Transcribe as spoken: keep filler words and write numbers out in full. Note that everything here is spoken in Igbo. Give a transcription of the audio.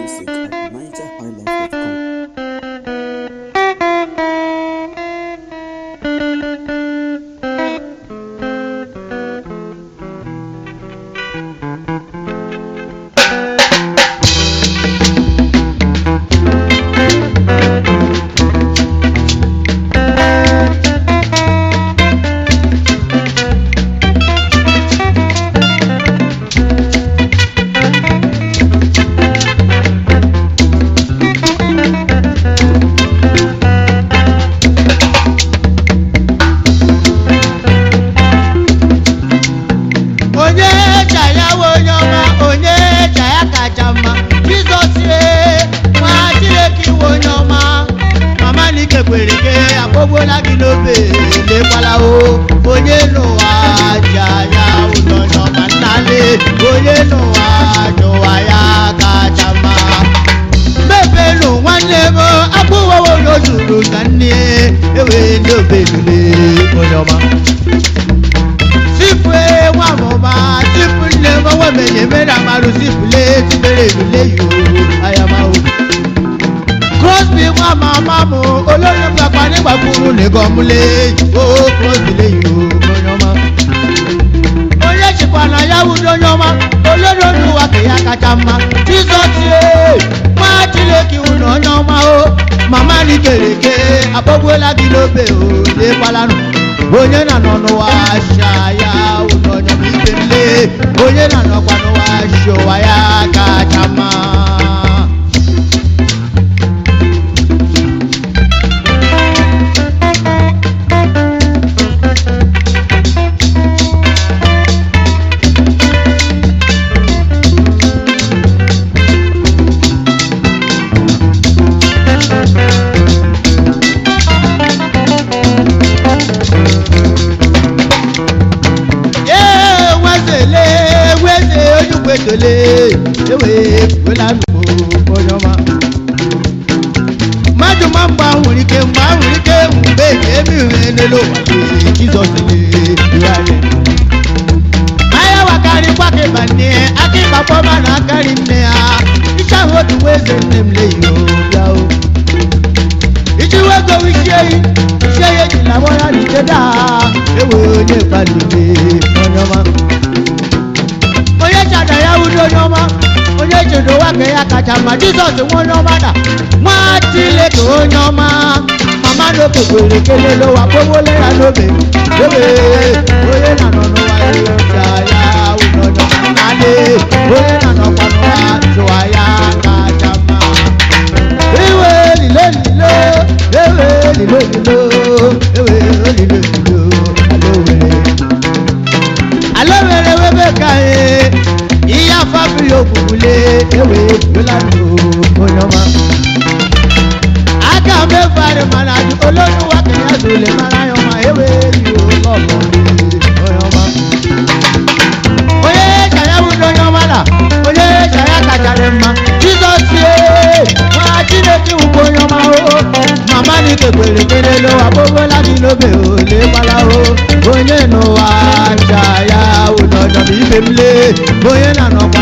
music at niger high life dot com. Gomule o prosile yo nyoma oye chikwana ya wudo nyoma olodo nuwa ke yakachama Jesus ye ma chile ki uno nyoma o mama ni kereke abogwela gilobe o le palanu onye na no no wa sha ya uno nyoma ibele onye na no kwa no wa sho wa yakachama. Ewe wela nuko oyoma madu mamba wurike mba wurike mbe emi enelo wale Jesus le duale aya wakari kwake bane akiba poma na kari nea isha hodu weze nemle yo yao ijiwe go wishe sheye jina wona liteda ewe onye palume oyoma oye chada ya udo nyoma oye jodo wa ke akachama Jesus won nyoma da wa ti le to nyoma mama do ko gbere kele lo wa bowo le ra lobe lobe oye na no no wa yo ya ya udo nyoma na le oye na no pa no wa so ya akachama ewe lile lile ewe lile lile ewe lile lile alowe alowe we be kae iya fabi okule ewe yolando oyoma aka me fare manaju olonuwa ke azule marayoma ewe yo lolo oyoma oye chaya wudo nyoma la oye chaya kajarema Jesus ye wa chire ki uko nyoma o mama ni kegbere kele lo abogo la ni lobe o le pala o onye no wa chaya wudo nyomi bemle oye na no